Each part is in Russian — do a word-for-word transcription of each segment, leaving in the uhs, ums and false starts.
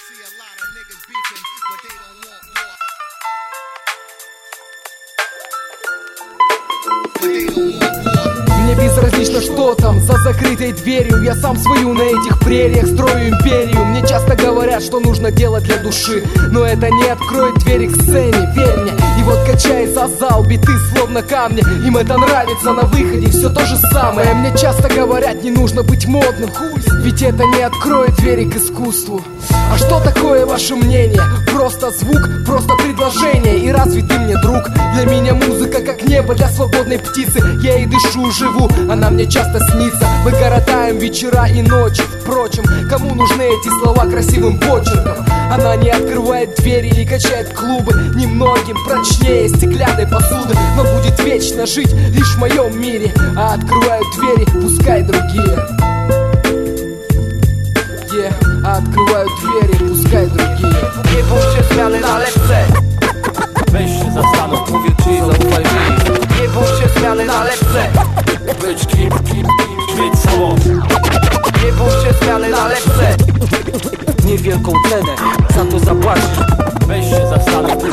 Мне безразлично, что там за закрытой дверью. Я сам свою на этих прериях строю империю. Мне часто говорят, что нужно делать для души, но это не откроет двери к сцене, верь мне. И вот качается зал, биты словно камни. Им это нравится, на выходе все то же самое. Мне часто говорят, не нужно быть модным, ведь это не откроет двери к искусству. А что такое ваше мнение? Просто звук, просто предложение. И разве ты мне друг? Для меня музыка как небо для свободной птицы. Я и дышу, живу, она мне часто снится. Мы коротаем вечера и ночи. Впрочем, кому нужны эти слова красивым почерком? Она не открывает двери или качает клубы. Немногим прочнее стеклянной посуды, но будет вечно жить лишь в моем мире. А открывают двери, пускай другие. Yeah. А открывают двери, пускай другие. Nie bój się zmiany na lepsze. Weź się zastanów, mówię ci, zaufaj mi. Nie bój się zmiany na lepsze. Być kim, kim, kim, mieć samą. Nie bój się zmiany na lepsze. Niewielką cenę za to zapłacisz. Weź się zastanów.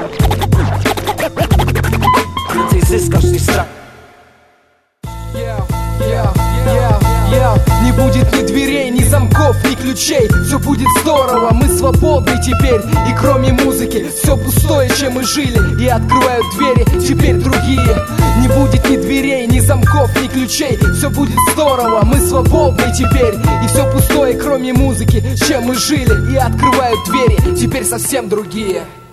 Więcej zyskasz niż stracisz. Yeah, yeah, yeah, yeah. Не будет ни дверей, ни замков, ни ключей. Все будет здорово, мы свободны теперь. И кроме музыки все пустое, чем мы жили. И открывают двери теперь другие. Не будет ни дверей, ни замков, ни ключей. Все будет здорово, мы свободны теперь. И все пустое, кроме музыки, чем мы жили. И открывают двери теперь совсем другие.